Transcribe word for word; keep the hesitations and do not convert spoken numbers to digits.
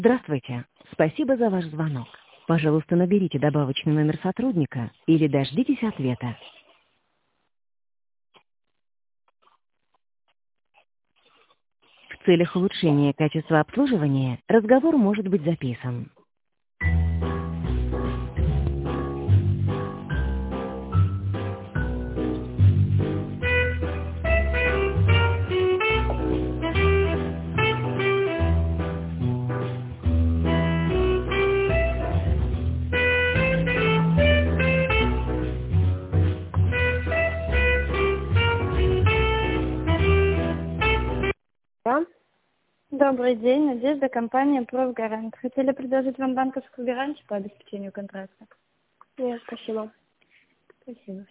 Здравствуйте. Спасибо за ваш звонок. Пожалуйста, наберите добавочный номер сотрудника или дождитесь ответа. В целях улучшения качества обслуживания разговор может быть записан. Да? Добрый день, Надежда, компания «Профгарант». Хотели предложить вам банковскую гарантию по обеспечению контракта? Нет, спасибо. Спасибо.